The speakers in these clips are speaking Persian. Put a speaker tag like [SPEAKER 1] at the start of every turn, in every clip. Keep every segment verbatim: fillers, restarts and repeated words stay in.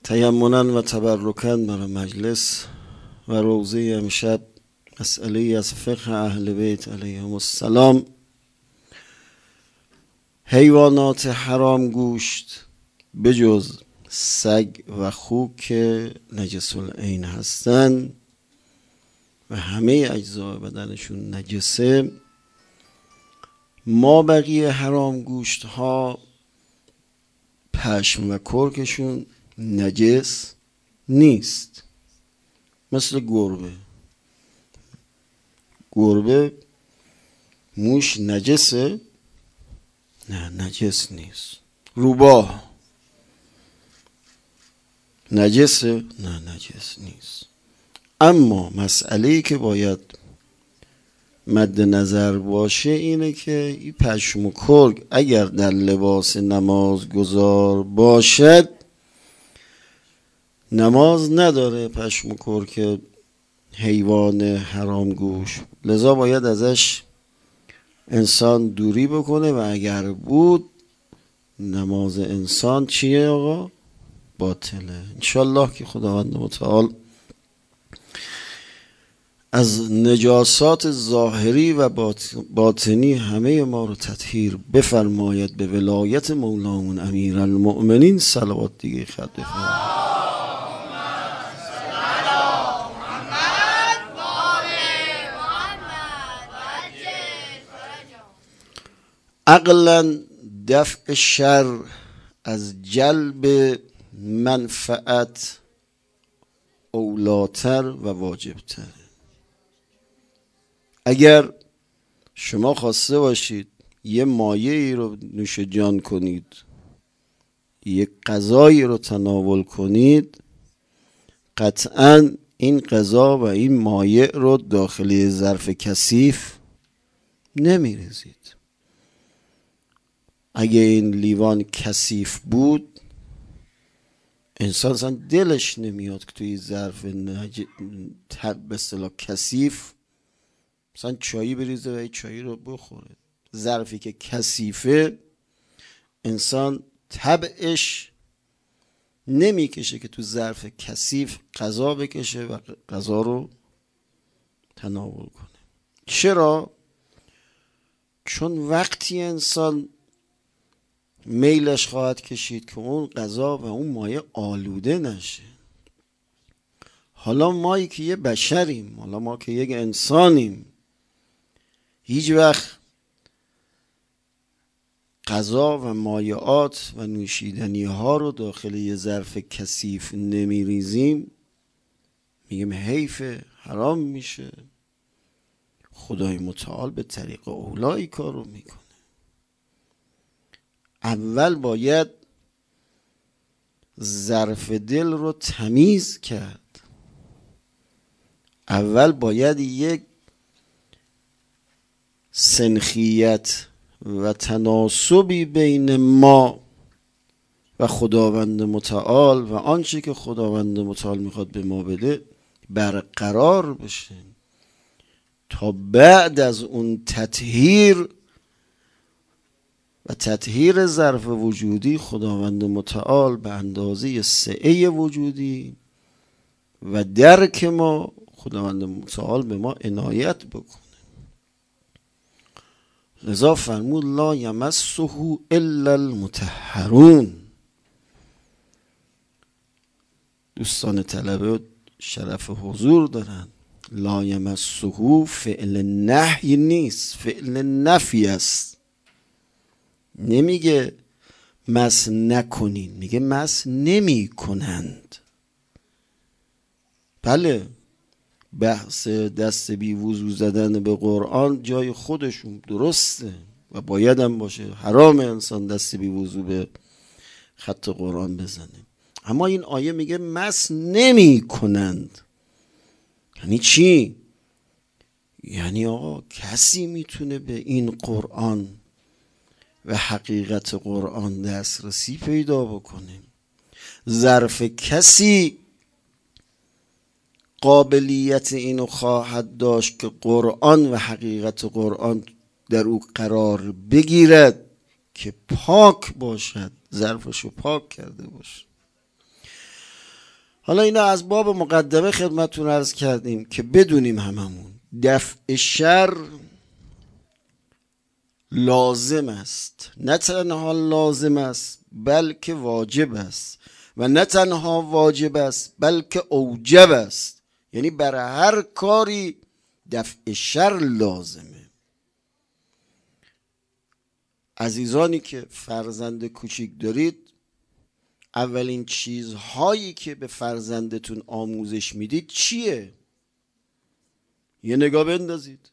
[SPEAKER 1] تیمنا و تبرکا برای مجلس و روزه امشب مسئله از فقه اهل بیت علیهم السلام. حیوانات حرام گوشت بجز سگ و خوک که نجس العین هستن و همه اجزای بدنشون نجسه، ما بقیه حرام گوشت ها پشم و کرکشون نجس نیست. مثل گربه گربه موش نجسه؟ نه، نجس نیست. روباه نجسه؟ نه، نجس نیست. اما مسئله‌ای که باید مد نظر باشه اینه که این پشم و کرک اگر در لباس نماز گذار باشد نماز نداره. پشم و کرک حیوان حرام گوش، لذا باید ازش انسان دوری بکنه و اگر بود نماز انسان چیه آقا؟ باطله. انشالله که خداوند متعال از نجاسات ظاهری و باطنی همه ما رو تطهیر بفرماید. به ولایت مولامون امیر المؤمنین صلوات دیگه خط بفرماید. عقلا دفع شر از جلب منفعت اولاتر و واجبتر. اگر شما خواسته باشید یه مایه ای رو نوش جان کنید، یک غذایی رو تناول کنید، قطعاً این غذا و این مایع رو داخل ظرف کثیف نمیریزید. اگه این لیوان کثیف بود انسان اصلا دلش نمیاد که توی ظرف نج... به اصطلاح کثیف مثلا چایی بریزه و این چایی رو بخوره. ظرفی که کثیفه انسان طبعش نمیکشه که تو ظرف کثیف غذا بکشه و غذا رو تناول کنه. چرا؟ چون وقتی انسان میلش خواهد کشید که اون غذا و اون مایه آلوده نشه. حالا ما که یه بشریم، حالا ما که یک انسانیم، هیچ وقت غذا و مایعات و نوشیدنی ها رو داخل یه ظرف کثیف نمیریزیم، میگیم حیفه، حرام میشه. خدای متعال به طریق اولایی کار رو میکنه. اول باید ظرف دل رو تمیز کرد. اول باید یک سنخیت و تناسبی بین ما و خداوند متعال و آنچه که خداوند متعال میخواد به ما بده برقرار بشه، تا بعد از اون تطهیر و تطهیر ظرف وجودی خداوند متعال به اندازه سعه وجودی و درک ما خداوند متعال به ما عنایت بکنه. لذا فرمود لا یمسه الا المطهرون. دوستان طلبه شرف حضور دارن. لا یمسه فعل نهی نیست، فعل نفی است. نمیگه مس نکنین، میگه مس نمی کنند. بله، بحث دست بی وضو زدن به قرآن جای خودشون درسته و باید هم باشه. حرام انسان دست بی وضو به خط قرآن بزنه. اما این آیه میگه مس نمی کنند. یعنی چی؟ یعنی آقا کسی میتونه به این قرآن و حقیقت قرآن دسترسی پیدا بکنه؟ ظرف کسی قابلیت اینو خواهد داشت که قرآن و حقیقت قرآن در او قرار بگیرد که پاک باشد، ظرفشو پاک کرده باشه. حالا اینا از باب مقدمه خدمتتون عرض کردیم که بدونیم هممون دفع شر لازم است، نه تنها لازم است بلکه واجب است، و نه تنها واجب است بلکه اوجب است. یعنی برای هر کاری دفع شر لازمه. عزیزانی که فرزند کوچیک دارید، اولین چیزهایی که به فرزندتون آموزش میدید چیه؟ یه نگاه بندازید.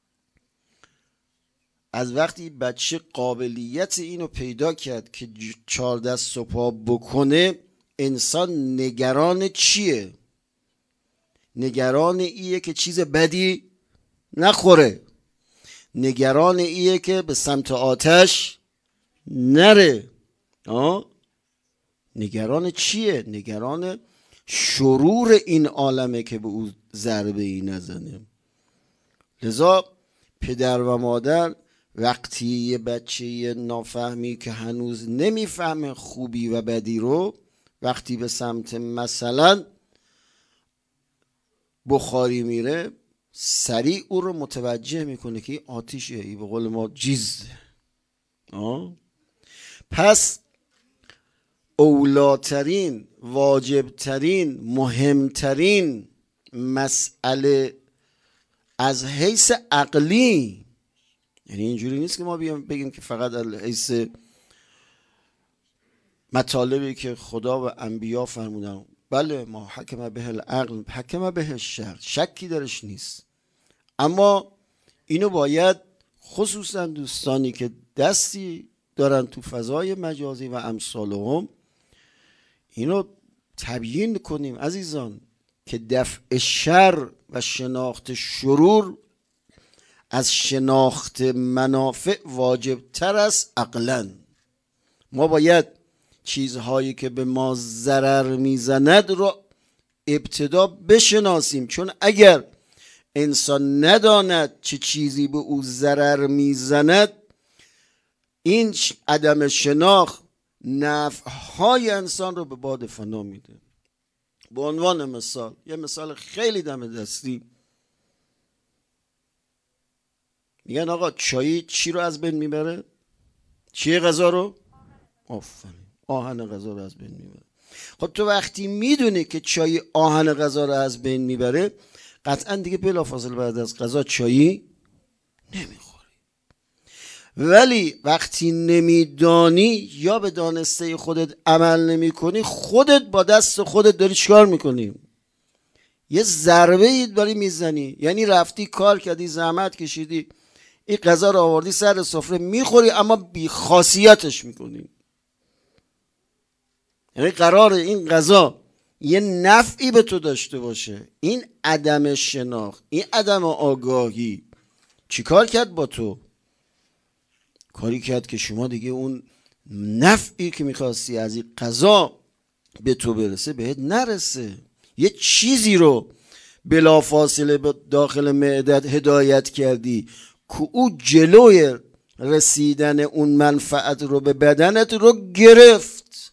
[SPEAKER 1] از وقتی بچه قابلیت اینو پیدا کرد که چهار دست و پا بکنه، انسان نگران چیه؟ نگران ایه که چیز بدی نخوره، نگران ایه که به سمت آتش نره. آه؟ نگران چیه؟ نگران شرور این عالمه که به او ضربه ای نزنه. لذا پدر و مادر وقتی یه بچه نافهمی که هنوز نمیفهمه خوبی و بدی رو، وقتی به سمت مثلا بخاری میره، سریع او رو متوجه میکنه که این آتیشه، این به قول ما جیز. آه؟ پس اولاترین، واجبترین، مهمترین مسئله از حیث عقلی، یعنی اینجوری نیست که ما بگیم که فقط از حیث مطالبی که خدا و انبیا فرمودن، بله ما حکم به العقل حکم به الشرع، شکی درش نیست، اما اینو باید خصوصا دوستانی که دستی دارن تو فضای مجازی و امثالهم اینو تبیین کنیم عزیزان که دفع شر و شناخت شرور از شناخت منافع واجب تر است عقلاً. ما باید چیزهایی که به ما ضرر میزند رو ابتدا بشناسیم، چون اگر انسان نداند چه چیزی به او ضرر میزند، این عدم شناخت نفعهای انسان رو به باد فنا میده. به عنوان مثال، یه مثال خیلی دم دستی، میگن آقا چای چی رو از بین میبره؟ چیه غذا رو؟ آفرین، آهن غذا رو از بین میبره. خب تو وقتی میدونی که چای آهن غذا رو از بین میبره، قطعا دیگه بلافاصله بعد از غذا چایی نمیخوری. ولی وقتی نمیدانی یا به دانسته خودت عمل نمی کنی، خودت با دست خودت داری چیکار میکنی؟ یه ضربه ای داری میزنی. یعنی رفتی کار کردی، زحمت کشیدی، این غذا رو آوردی سر سفره میخوری، اما بی خاصیتش میکنی. یعنی قراره این غذا یه نفعی به تو داشته باشه. این عدم شناخت، این عدم آگاهی چیکار کرد با تو؟ کاری کرد که شما دیگه اون نفعی که میخواستی از این غذا به تو برسه بهت نرسه. یه چیزی رو بلافاصله داخل معدت هدایت کردی که او جلوی رسیدن اون منفعت رو به بدنت رو گرفت.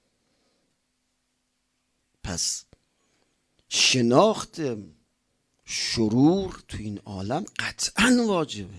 [SPEAKER 1] پس شناخت شرور تو این عالم قطعا واجبه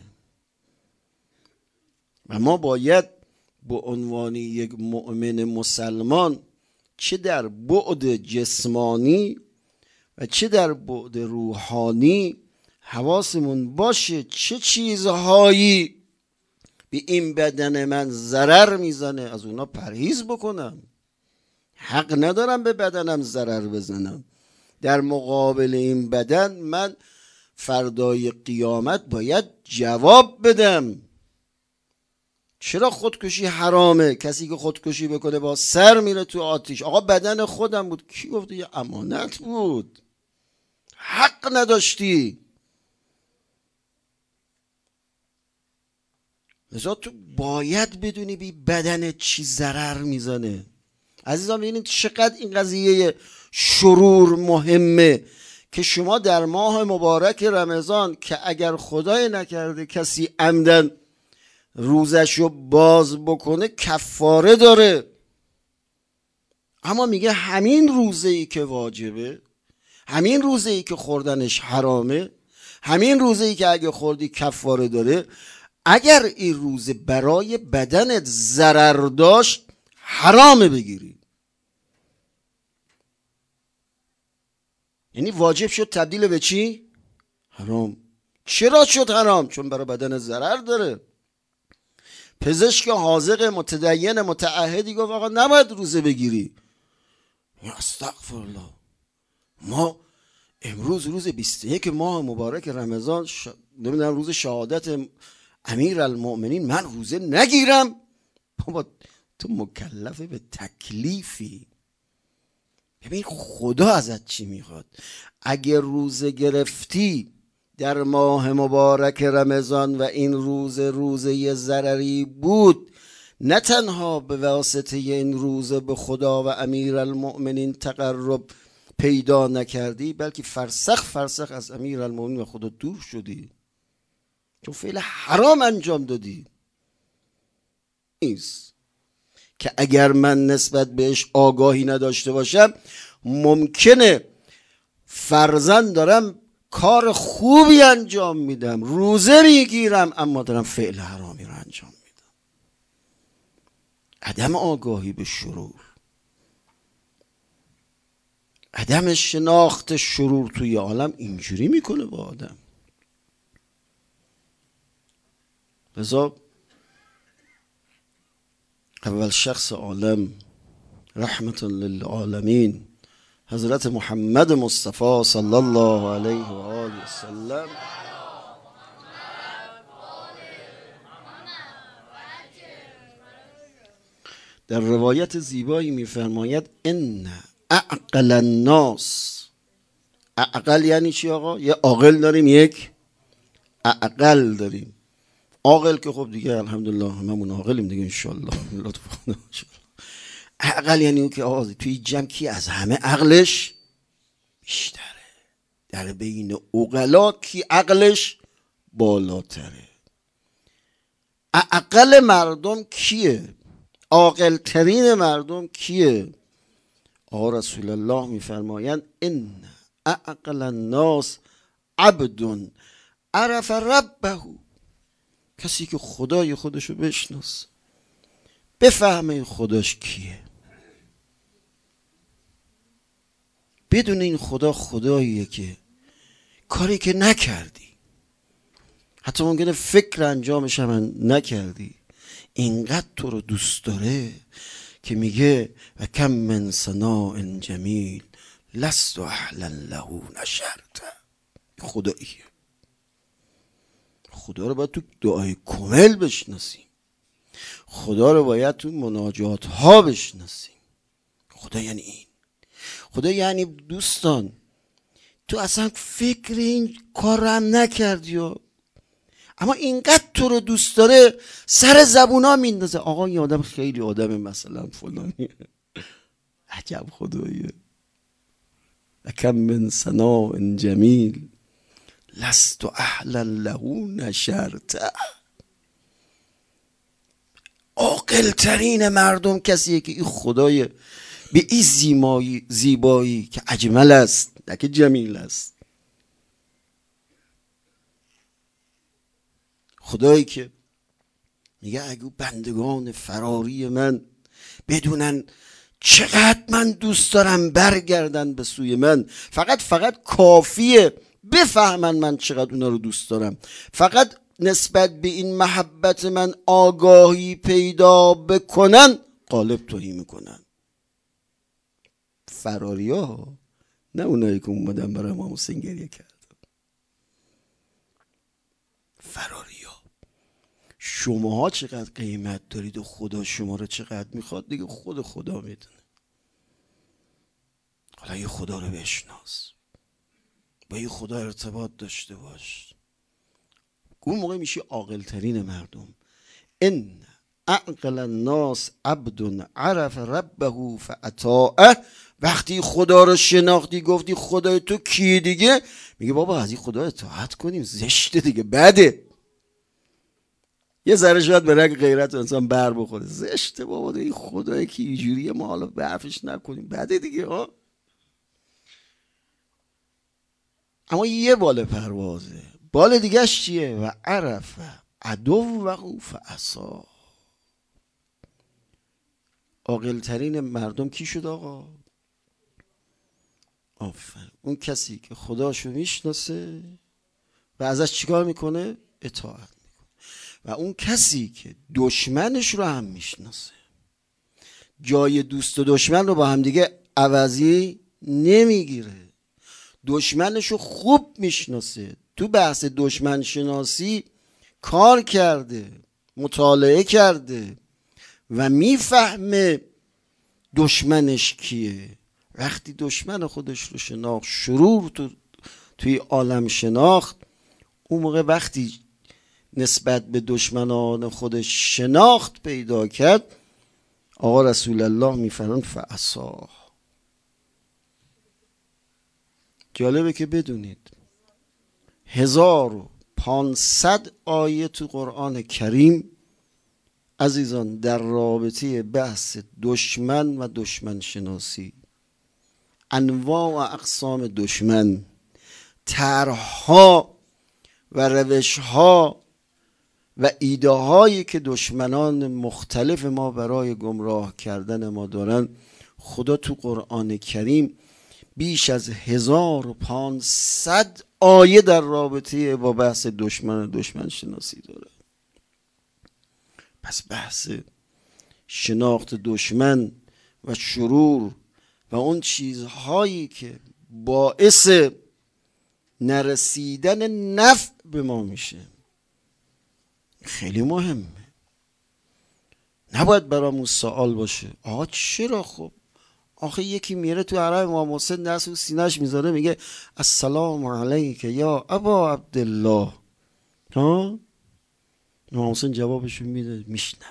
[SPEAKER 1] و ما باید به عنوان یک مؤمن مسلمان چه در بعد جسمانی و چه در بعد روحانی حواسمون باشه چه چیزهایی به این بدن من ضرر میزنه، از اونا پرهیز بکنم. حق ندارم به بدنم ضرر بزنم. در مقابل این بدن من فردای قیامت باید جواب بدم. چرا خودکشی حرامه؟ کسی که خودکشی بکنه با سر میره تو آتیش. آقا بدن خودم بود. کی گفته؟ یه امانت بود، حق نداشتی. لذا تو باید بدونی بی بدن چی ضرر میزنه. عزیزان ببینید چقدر این قضیه شرور مهمه که شما در ماه مبارک رمضان که اگر خدای نکرده کسی عمدن روزشو باز بکنه کفاره داره. اما میگه همین روزه ای که واجبه، همین روزه ای که خوردنش حرامه، همین روزه ای که اگه خوردی کفاره داره، اگر این روزه برای بدنت ضرر داشت حرامه بگیری. یعنی واجب شد تبدیل به چی؟ حرام. چرا شد حرام؟ چون برای بدن ضرر داره. پزشک حاذق متدین متعهدی گفت آقا نباید روزه بگیری. استغفرالله، ما امروز روز بیست و یک ماه مبارک رمضان ش... نمیدونم روز شهادت امیر المؤمنین، من روزه نگیرم؟ بابا تو مکلف به تکلیفی. ببین خدا ازت چی میخواد. اگه روزه گرفتی در ماه مبارک رمضان و این روزه روزه یه ضرری بود، نه تنها به واسطه این روزه به خدا و امیر المؤمنین تقرب پیدا نکردی، بلکه فرسخ فرسخ از امیر المؤمنین و خدا دور شدی، چون فعل حرام انجام دادی. نیست که اگر من نسبت بهش آگاهی نداشته باشم ممکنه فرضاً دارم کار خوبی انجام میدم، روزه میگیرم، اما دارم فعل حرامی رو انجام میدم. عدم آگاهی به شرور، عدم شناخت شرور توی عالم اینجوری میکنه با آدم. لذا اول شخص عالم رحمت للعالمین حضرت محمد مصطفی صلی الله علیه و آله و سلم در روایت زیبایی میفرماید ان اعقل الناس. اعقل یعنی چی آقا؟ یه عاقل داریم، یک اعقل داریم. عاقل که خب دیگه الحمدلله هممون عاقلیم دیگه انشالله. اعقل یعنی اون که آقا توی جمع کی از همه عقلش بیشتره، در بین عقلا کی عقلش بالاتره. اعقل مردم کیه؟ عاقل ترین مردم کیه؟ آقا رسول الله میفرمایند ان اعقل الناس عبد عرف ربه. کسی که خدای خودشو بشناس، بفهمه خداش کیه، بدون این خدا خداییه که کاری که نکردی، حتی ممکنه فکر انجامش هم نکردی، اینقدر تو رو دوست داره که میگه و کم من صناع جمیل لست اهلا له نشرت. خداییه. خدا رو باید تو دعای کامل بشناسیم، خدا رو باید تو مناجات ها بشناسیم. خدا یعنی این. خدا یعنی دوستان تو اصلا فکر این کار رو هم نکردی و اما اینقدر تو رو دوست داره سر زبونا میندازه. آقا این آدم خیلی آدم مثلا فلانیه. عجب خداییه. کم من صناع جمیل لست اهلا له نشرت. عاقل ترین مردم کسیه که این خدای به این زیبایی زیبایی که اجمل است نه که جمیل است، خدایی که میگه اگه بندگان فراری من بدونن چقدر من دوست دارم برگردن به سوی من، فقط فقط کافیه بفهمن من چقدر اونا رو دوست دارم، فقط نسبت به این محبت من آگاهی پیدا بکنن، قالب توهی میکنن. فراری ها، نه اونایی که اومدن برای امام حسین گریه کرد. فراری ها. شماها چقدر قیمت دارید و خدا شما رو چقدر میخواد دیگه خود خدا میدونه. حالا یه خدا رو بشناس، با یه خدا ارتباط داشته باش، اون موقع میشی عاقل ترین مردم. ان اعقل الناس عبد عرف ربه فاطاعه. وقتی خدا رو شناختی گفتی خدای تو کی دیگه، میگه بابا از این خدا اطاعت کنیم، زشته دیگه، بده. یه ذره شاید به رگ غیرت انسان بر بخوره. زشته بابا، این خدایی که اینجوریه ما حالا به حرفش نکنیم، بعده دیگه ها. اما یه بال پروازه، بال دیگهش چیه؟ و عرف عدو و فعصا. عاقل ترین مردم کی شد آقا؟ آفرین، اون کسی که خداشو میشناسه و ازش چیکار میکنه؟ اطاعت میکنه. و اون کسی که دشمنش رو هم میشناسه، جای دوست و دشمن رو با هم دیگه عوضی نمیگیره، دشمنش رو خوب میشناسه، تو بحث دشمن شناسی کار کرده، مطالعه کرده و میفهمه دشمنش کیه. وقتی دشمن خودش رو شناخت، شرور تو توی عالم شناخت، اون موقع وقتی نسبت به دشمنان خودش شناخت پیدا کرد، آقا رسول الله میفرماند فعصا. جالبه که بدونید هزار و پانصد آیه تو قرآن کریم عزیزان در رابطه بحث دشمن و دشمن شناسی، انواع و اقسام دشمن، طرح‌ها و روش‌ها و ایده هایی که دشمنان مختلف ما برای گمراه کردن ما دارن، خدا تو قرآن کریم بیش از هزار و پانصد آیه در رابطه با بحث دشمن و دشمن شناسی داره. پس بحث شناخت دشمن و شرور و اون چیزهایی که باعث نرسیدن نفع به ما میشه خیلی مهمه. نباید برامون سوال باشه آقا چرا؟ خب آخه یکی میره تو حرم امام حسین دست و سینه‌اش میذاره میگه السلام علیک یا ابا عبدالله، ها؟ امام حسین جوابشو میده، میشنوه.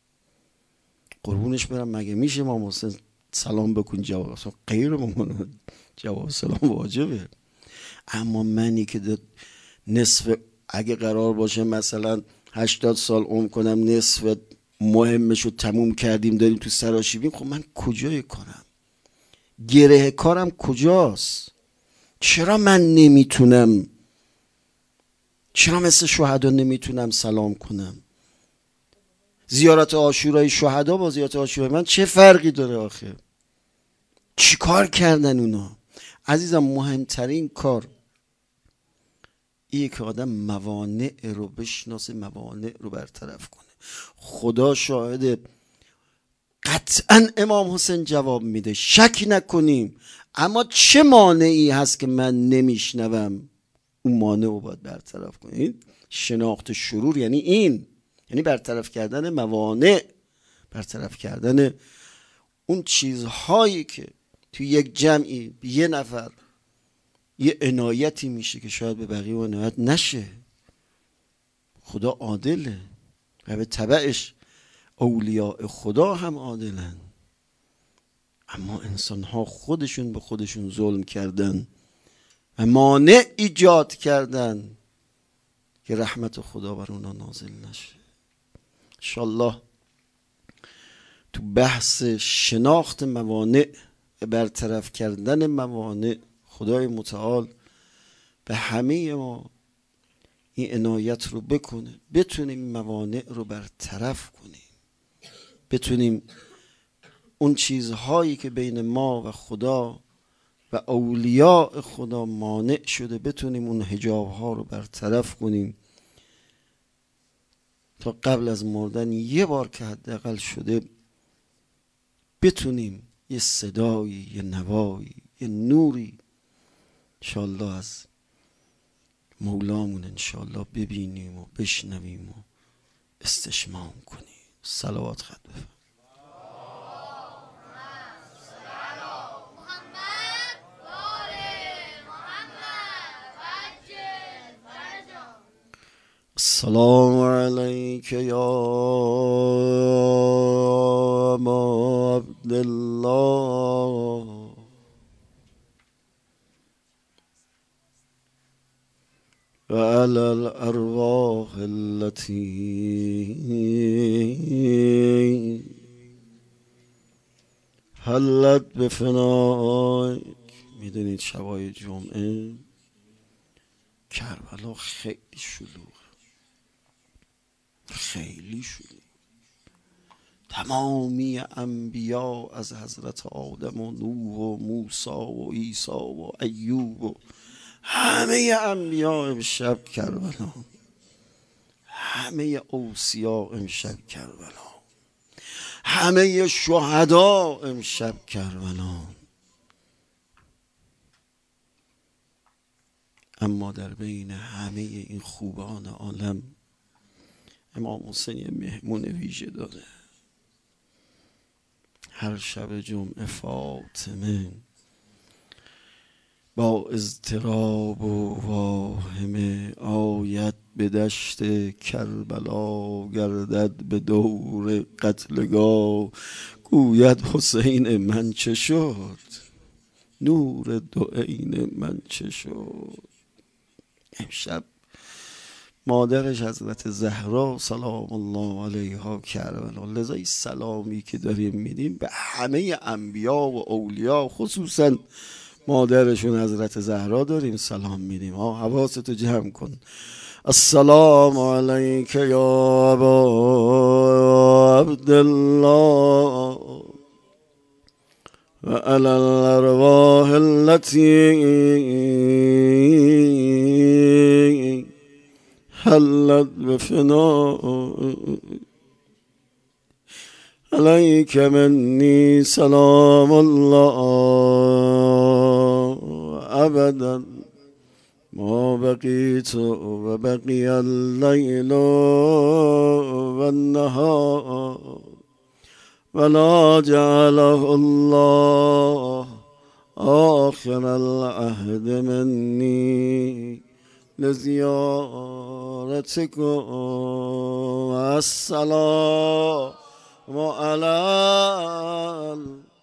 [SPEAKER 1] قربونش برم، مگه میشه امام حسین سلام بکن جواب اصلا غیر ممنون، جواب سلام واجبه. اما منی که نصف، اگه قرار باشه مثلا هشتاد سال عمر کنم، نصف مهمشو تموم کردیم داریم تو سراشیبیم، خب من کجای کارم؟ گره کارم کجاست؟ چرا من نمیتونم، چرا مثل شهدا نمیتونم سلام کنم؟ زیارت عاشورای شهدا با زیارت عاشورای من چه فرقی داره آخه؟ چی کار کردن اونا؟ عزیزم مهمترین کار اینه که آدم موانع رو بشناسه، موانع رو برطرف کنه. خدا شاهده قطعا امام حسین جواب میده، شک نکنیم. اما چه مانعی هست که من نمیشنوم؟ اون مانع رو باید برطرف کنید. شناخت شرور یعنی این، یعنی برطرف کردن موانع، برطرف کردن اون چیزهایی که توی یک جمعی به یه نفر یه عنایتی میشه که شاید به بقیه عنایت نشه. خدا عادله و به تبعش اولیاء خدا هم عادلن، اما انسان ها خودشون به خودشون ظلم کردن و مانع ایجاد کردن که رحمت خدا بر اونا نازل نشه. انشالله تو بحث شناخت موانع و برطرف کردن موانع خدای متعال به همه ما این عنایت رو بکنه، بتونیم موانع رو برطرف کنیم، بتونیم اون چیزهایی که بین ما و خدا و اولیاء خدا مانع شده بتونیم اون حجابها رو برطرف کنیم تا قبل از مردن یه بار که حداقل شده بتونیم یه صدایی، یه نوایی، یه نوری انشالله از مولامون انشالله ببینیم و بشنویم و استشمام کنیم. صلوات خط بفرمایید. السلام علیک یا ابا عبدالله وعلى الأرواح التي حلت بفنایک. میدونید شبای جمعه کربلا خیلی شلوغ، خیلی شلوغ. تمامی انبیا از حضرت آدم و نوح و موسی و عیسی و ایوب و همه انبیا امشب کربلا، همه اوصیا امشب کربلا، همه شهدا امشب کربلا. اما در بین همه این خوبان عالم امام حسین یه مهمون ویژه داره. هر شب جمعه فاطمه با اضطراب و واهمه آید به دشت کربلا، گردد به دور قتلگاه، گوید حسین من چه شد، نور دو عین من چه شد. امشب مادرش حضرت زهرا سلام الله علیها کربلا. لذا این سلامی که داریم میدیم به همه انبیا و اولیا، خصوصا مادرشون حضرت زهرا داریم سلام میدیم. ها حواستو جمع کن. السلام علیک یا ابا عبدالله و علی الارواح التي حلت بفنائک. علیک منی سلام الله ابدا ما بقیت و بقی اللیل و النهار ولا جعله الله آخر العهد منی لزیارتکم. السلام علی